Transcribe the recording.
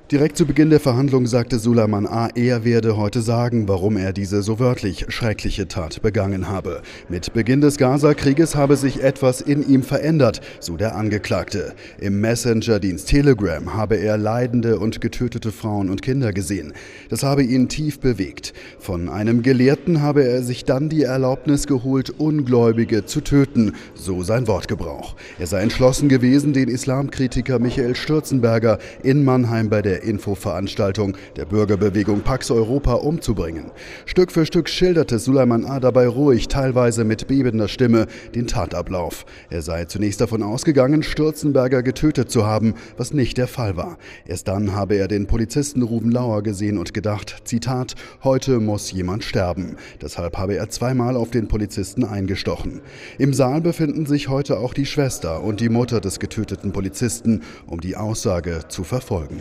Direkt zu Beginn der Verhandlung sagte Sulaiman A., er werde heute sagen, warum er diese so wörtlich schreckliche Tat begangen habe. Mit Beginn des Gaza-Krieges habe sich etwas in ihm verändert, so der Angeklagte. Im Messenger-Dienst Telegram habe er leidende und getötete Frauen und Kinder gesehen. Das habe ihn tief bewegt. Von einem Gelehrten habe er sich dann die Erlaubnis geholt, Ungläubige zu töten, so sein Wortgebrauch. Er sei entschlossen gewesen, den Islamkritiker Michael Stürzenberger in Mannheim bei der Infoveranstaltung der Bürgerbewegung Pax Europa umzubringen. Stück für Stück schilderte Sulaiman A. dabei ruhig, teilweise mit bebender Stimme, den Tatablauf. Er sei zunächst davon ausgegangen, Stürzenberger getötet zu haben, was nicht der Fall war. Erst dann habe er den Polizisten Ruven Lauer gesehen und gedacht, Zitat, heute muss jemand sterben. Deshalb habe er zweimal auf den Polizisten eingestochen. Im Saal befinden sich heute auch die Schwester und die Mutter des getöteten Polizisten, um die Aussage zu verfolgen.